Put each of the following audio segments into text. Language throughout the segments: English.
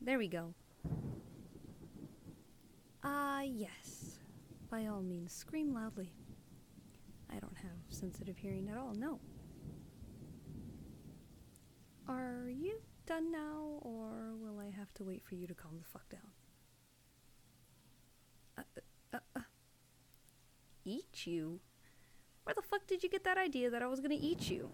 There we go. Yes. By all means, scream loudly. I don't have sensitive hearing at all, no. Are you done now, or will I have to wait for you to calm the fuck down? Eat you? Where the fuck did you get that idea that I was gonna eat you?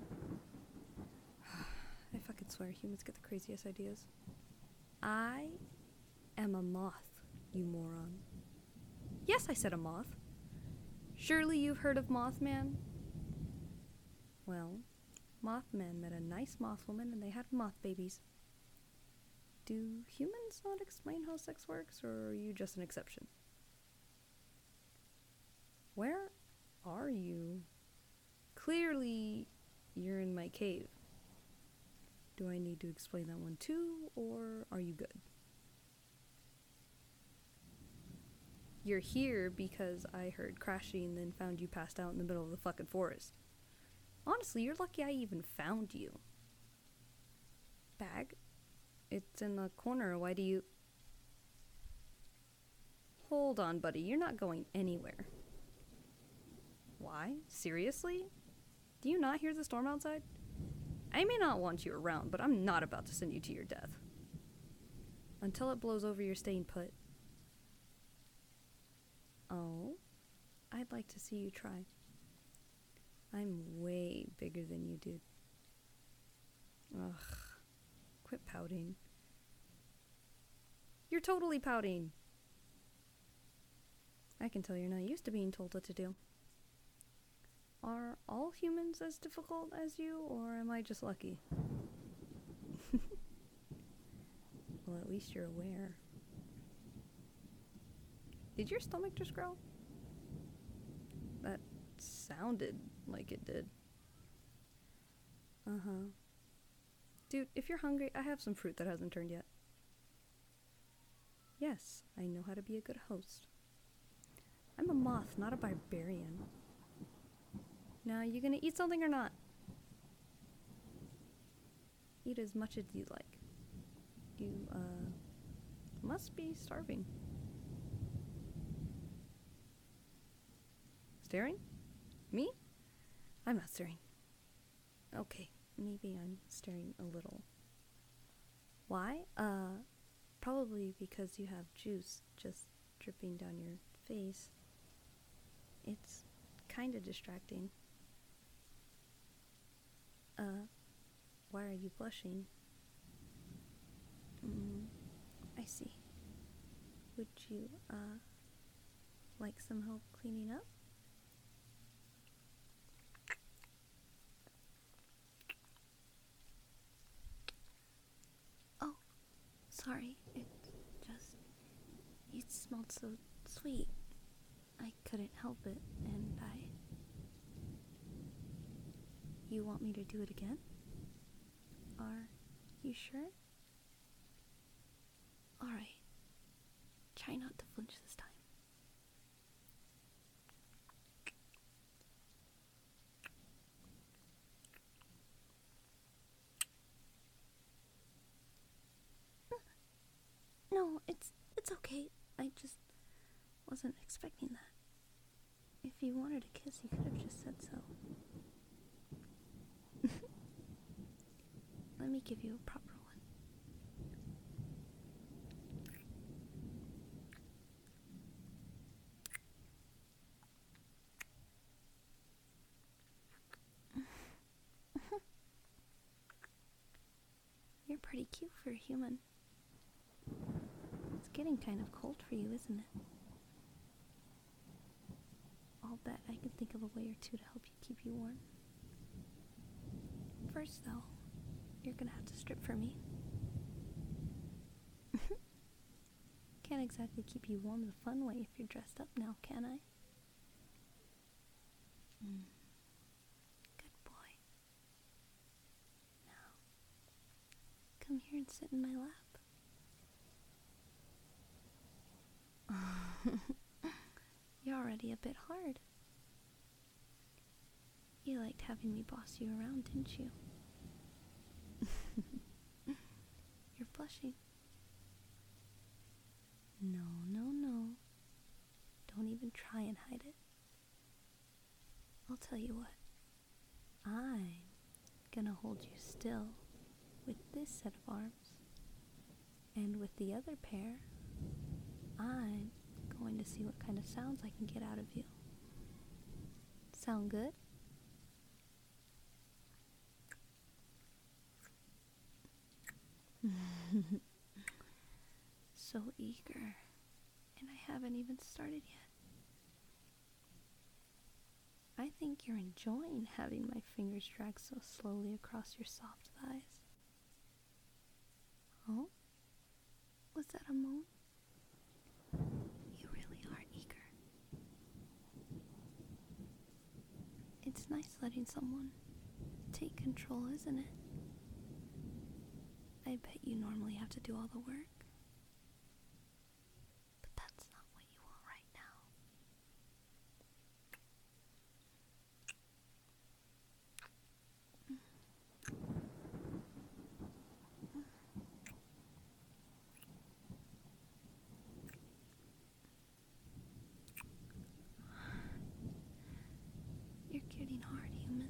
I fucking swear, humans get the craziest ideas. I am a moth, you moron. Yes, I said a moth. Surely you've heard of Mothman? Well, Mothman met a nice moth woman and they had moth babies. Do humans not explain how sex works, or are you just an exception? Where are you? Clearly, you're in my cave. Do I need to explain that one too, or are you good? You're here because I heard crashing, then found you passed out in the middle of the fucking forest. Honestly, you're lucky I even found you. Bag? It's in the corner. Why do you... Hold on, buddy. You're not going anywhere. Why? Seriously? Do you not hear the storm outside? I may not want you around, but I'm not about to send you to your death. Until it blows over, you're staying put. Oh? I'd like to see you try. I'm way bigger than you, dude. Ugh. Quit pouting. You're totally pouting. I can tell you're not used to being told what to do. Are all humans as difficult as you, or am I just lucky? Well, at least you're aware. Did your stomach just grow? That sounded like it did. Uh-huh. Dude, if you're hungry, I have some fruit that hasn't turned yet. Yes, I know how to be a good host. I'm a moth, not a barbarian. Now, you gonna eat something or not? Eat as much as you like. You, must be starving. Staring? Me? I'm not staring. Okay, maybe I'm staring a little. Why? Probably because you have juice just dripping down your face. It's kinda distracting. Why are you blushing? I see. Would you, like some help cleaning up? Oh, sorry. You smelled so sweet. I couldn't help it, and You want me to do it again? Are you sure? Alright. Try not to flinch this time. No, it's okay. I just wasn't expecting that. If you wanted a kiss, you could have just said so. Let me give you a proper one. You're pretty cute for a human. It's getting kind of cold for you, isn't it? I'll bet I can think of a way or two to help you keep you warm. First, though, you're gonna have to strip for me. Can't exactly keep you warm the fun way if you're dressed up now, can I? Good boy. Now, come here and sit in my lap. You're already a bit hard. You liked having me boss you around, didn't you? You're blushing. tell you what. I'm gonna hold you still with this set of arms. And with the other pair, I'm going to see what kind of sounds I can get out of you. Sound good? So eager, and I haven't even started yet. I think you're enjoying having my fingers drag so slowly across your soft thighs. Oh? Was that a moan? You really are eager. It's nice letting someone take control, isn't it? I bet you normally have to do all the work. But that's not what you want right now. You're getting hard, human.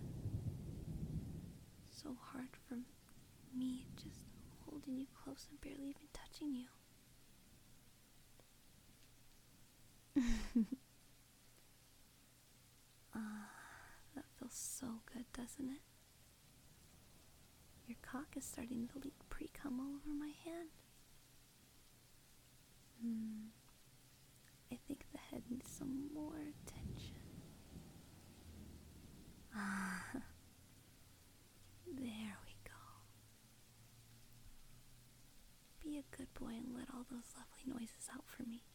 So hard for me just holding you close and barely even touching you. That feels so good, doesn't it? Your cock is starting to leak pre-cum all over my hand. I think the head needs some more attention. There we go. Be a good boy and let all those lovely noises out for me.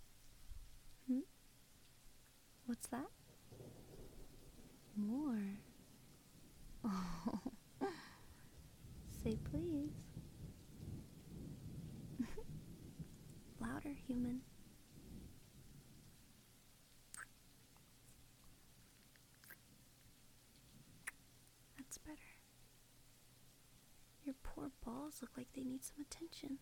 What's that? More. Oh. Say please. Louder, human. That's better. Your poor balls look like they need some attention.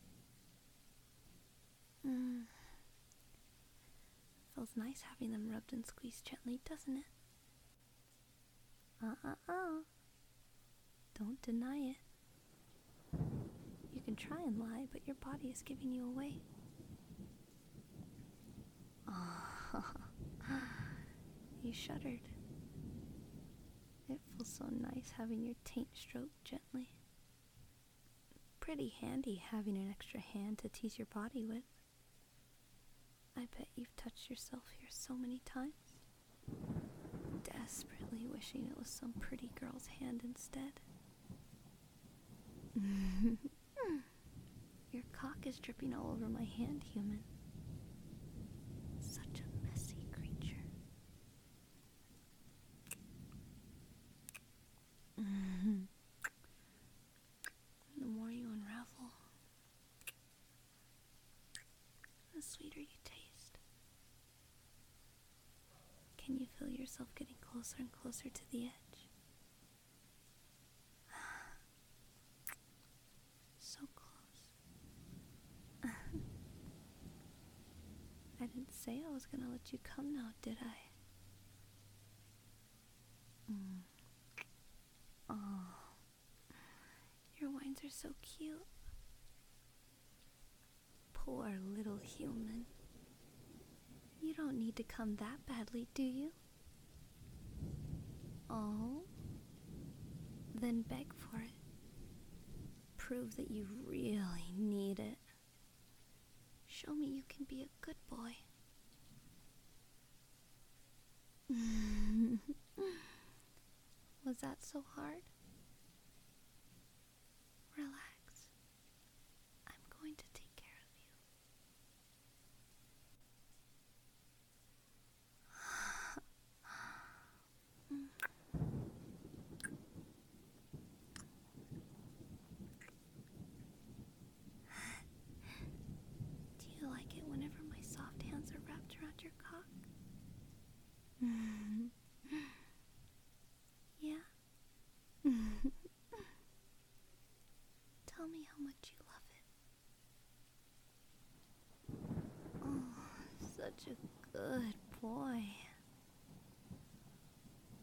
Feels nice having them rubbed and squeezed gently, doesn't it? Don't deny it. You can try and lie, but your body is giving you away. You shuddered. It feels so nice having your taint stroked gently. Pretty handy having an extra hand to tease your body with. I bet you've touched yourself here so many times, desperately wishing it was some pretty girl's hand instead. Your cock is dripping all over my hand, human. Such a messy creature. The more you unravel, the sweeter you taste. Can you feel yourself getting closer and closer to the edge? So close. I didn't say I was gonna let you come now, did I? Oh, your whines are so cute. Poor little human. You don't need to come that badly, do you? Oh? Then beg for it. Prove that you really need it. Show me you can be a good boy. Was that so hard? Relax. I'm going to take care of you. Do you like it whenever my soft hands are wrapped around your cock? Yeah? Tell me how much you love it. Oh, such a good boy.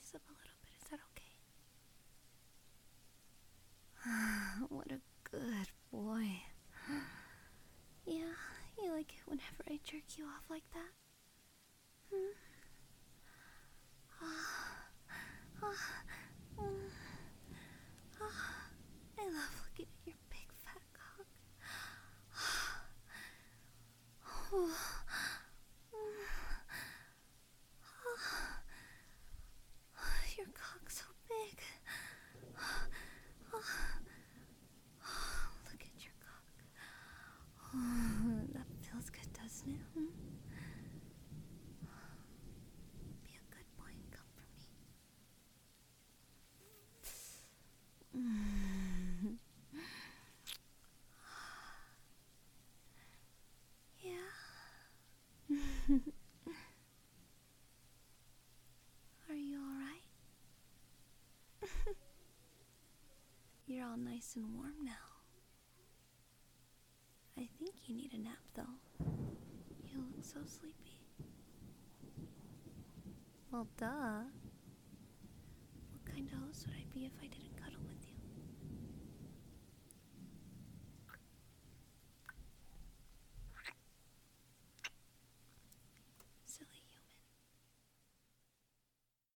this up a little bit. Is that okay? What a good boy. Yeah, you like it whenever I jerk you off like that? Hmm? I love looking at your big fat cock. Your cock's so big. Look at your cock. That feels good, doesn't it? Be a good boy and come for me. Yeah. Are you alright? You're all nice and warm now. I think you need a nap, though. You look so sleepy. Well, duh. What kind of host would I be if I didn't cuddle